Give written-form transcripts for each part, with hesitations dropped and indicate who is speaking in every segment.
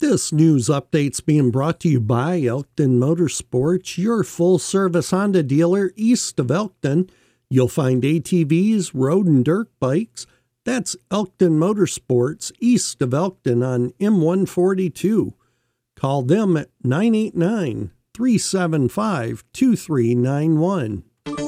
Speaker 1: This news update's being brought to you by Elkton Motorsports, your full-service Honda dealer east of Elkton. You'll find ATVs, road and dirt bikes. That's Elkton Motorsports east of Elkton on M142. Call them at 989-375-2391.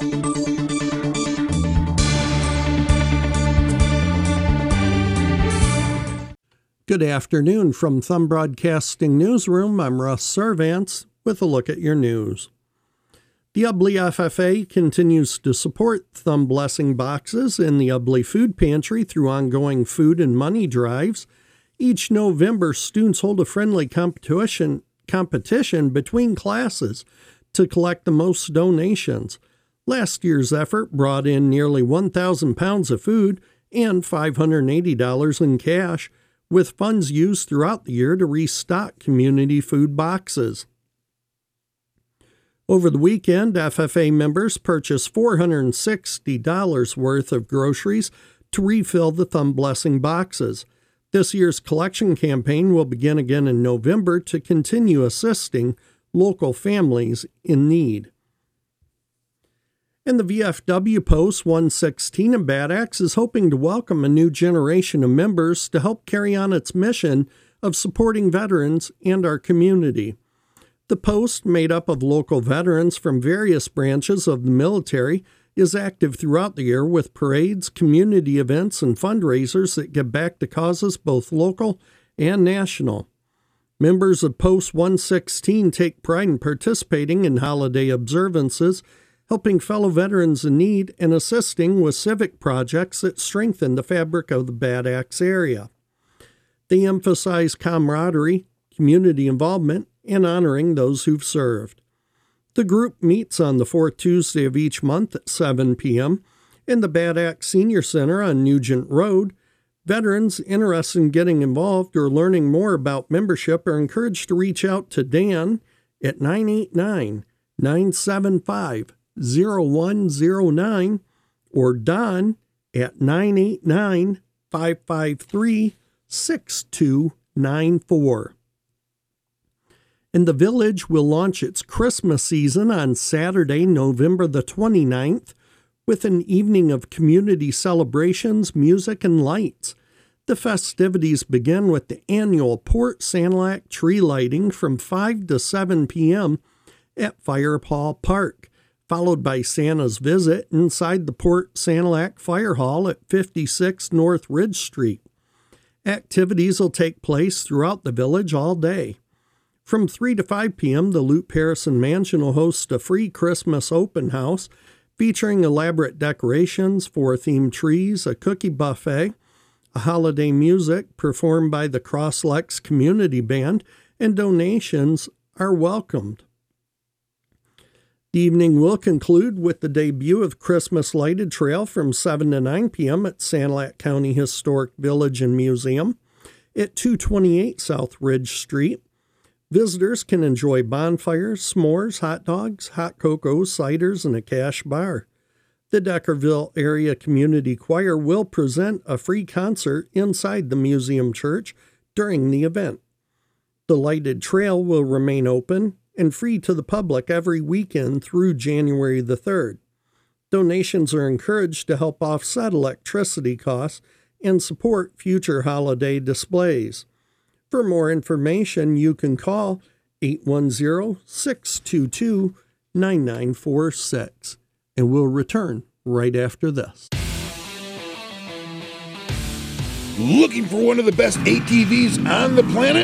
Speaker 1: Good afternoon from Thumb Broadcasting Newsroom. I'm Russ Servants with a look at your news. The Ubly FFA continues to support Thumb Blessing Boxes in the Ubly Food Pantry through ongoing food and money drives. Each November, students hold a friendly competition between classes to collect the most donations. Last year's effort brought in nearly 1,000 pounds of food and $580 in cash, with funds used throughout the year to restock community food boxes. Over the weekend, FFA members purchased $460 worth of groceries to refill the Thumb Blessing boxes. This year's collection campaign will begin again in November to continue assisting local families in need. And the VFW Post 116 in Bad Axe is hoping to welcome a new generation of members to help carry on its mission of supporting veterans and our community. The Post, made up of local veterans from various branches of the military, is active throughout the year with parades, community events, and fundraisers that give back to causes both local and national. Members of Post 116 take pride in participating in holiday observances, helping fellow veterans in need, and assisting with civic projects that strengthen the fabric of the Bad Axe area. They emphasize camaraderie, community involvement, and honoring those who've served. The group meets on the fourth Tuesday of each month at 7 p.m. in the Bad Axe Senior Center on Nugent Road. Veterans interested in getting involved or learning more about membership are encouraged to reach out to Dan at 989-975-0109 or Don at 989-553-6294. And the Village will launch its Christmas season on Saturday, November the 29th, with an evening of community celebrations, music, and lights. The festivities begin with the annual Port Sanilac tree lighting from 5 to 7 p.m. at Fire Hall Park, followed by Santa's visit inside the Port Sanilac Fire Hall at 56 North Ridge Street. Activities will take place throughout the village all day. From 3 to 5 p.m., the Loop Harrison Mansion will host a free Christmas open house featuring elaborate decorations, 4 themed trees, a cookie buffet, a holiday music performed by the Crosslex Community Band, and donations are welcomed. The evening will conclude with the debut of Christmas Lighted Trail from 7 to 9 p.m. at Sanilac County Historic Village and Museum at 228 South Ridge Street. Visitors can enjoy bonfires, s'mores, hot dogs, hot cocoa, ciders, and a cash bar. The Deckerville Area Community Choir will present a free concert inside the Museum Church during the event. The lighted trail will remain open and free to the public every weekend through January the 3rd. Donations are encouraged to help offset electricity costs and support future holiday displays. For more information, you can call 810-622-9946, and we'll return right after this.
Speaker 2: Looking for one of the best ATVs on the planet?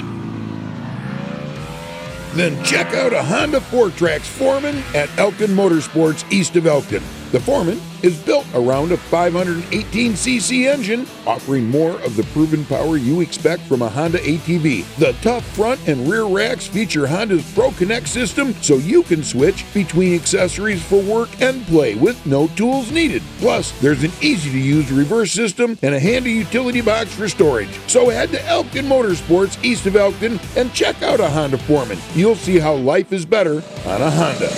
Speaker 2: Then check out a Honda 4Trax Foreman at Elkton Motorsports east of Elkton. The Foreman is built around a 518cc engine, offering more of the proven power you expect from a Honda ATV. The tough front and rear racks feature Honda's Pro Connect system, so you can switch between accessories for work and play with no tools needed. Plus, there's an easy-to-use reverse system and a handy utility box for storage. So head to Elkton Motorsports east of Elkton and check out a Honda Foreman. You'll see how life is better on a Honda.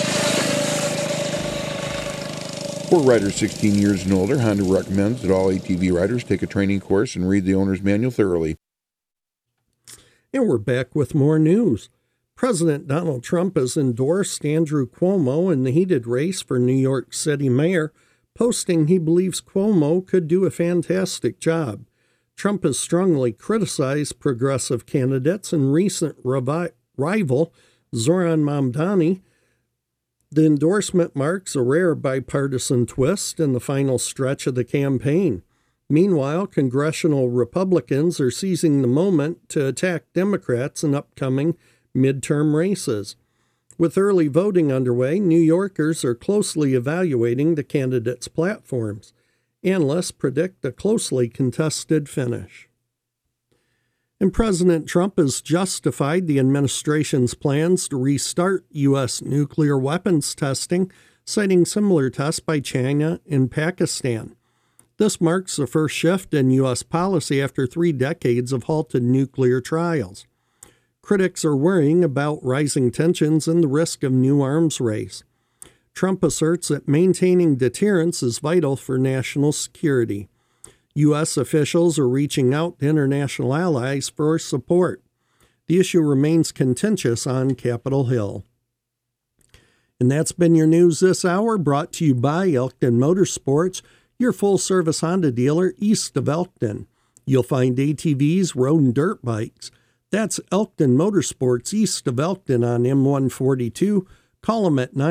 Speaker 2: For riders 16 years and older, Honda recommends that all ATV riders take a training course and read the owner's manual thoroughly.
Speaker 1: And we're back with more news. President Donald Trump has endorsed Andrew Cuomo in the heated race for New York City mayor, posting he believes Cuomo could do a fantastic job. Trump has strongly criticized progressive candidates and recent rival Zohran Mamdani. The endorsement marks a rare bipartisan twist in the final stretch of the campaign. Meanwhile, congressional Republicans are seizing the moment to attack Democrats in upcoming midterm races. With early voting underway, New Yorkers are closely evaluating the candidates' platforms. Analysts predict a closely contested finish. And President Trump has justified the administration's plans to restart U.S. nuclear weapons testing, citing similar tests by China and Pakistan. This marks the first shift in U.S. policy after 3 decades of halted nuclear trials. Critics are worrying about rising tensions and the risk of new arms race. Trump asserts that maintaining deterrence is vital for national security. U.S. officials are reaching out to international allies for support. The issue remains contentious on Capitol Hill. And that's been your news this hour, brought to you by Elkton Motorsports, your full-service Honda dealer east of Elkton. You'll find ATVs, road and dirt bikes. That's Elkton Motorsports east of Elkton on M142. Call them at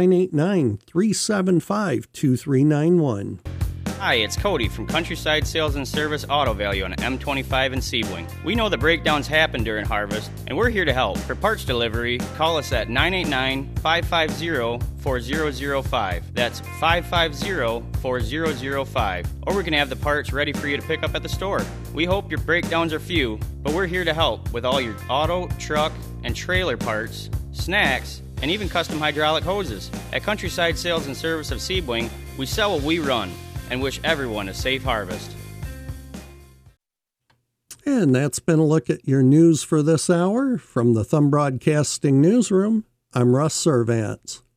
Speaker 1: 989-375-2391.
Speaker 3: Hi, it's Cody from Countryside Sales and Service Auto Value on M25 in Sebring. We know that breakdowns happen during harvest, and we're here to help. For parts delivery, call us at 989-550-4005. That's 550-4005. Or we can have the parts ready for you to pick up at the store. We hope your breakdowns are few, but we're here to help with all your auto, truck, and trailer parts, snacks, and even custom hydraulic hoses. At Countryside Sales and Service of Sebring, we sell what we run, and wish everyone a safe harvest.
Speaker 1: And that's been a look at your news for this hour. From the Thumb Broadcasting Newsroom, I'm Russ Servants.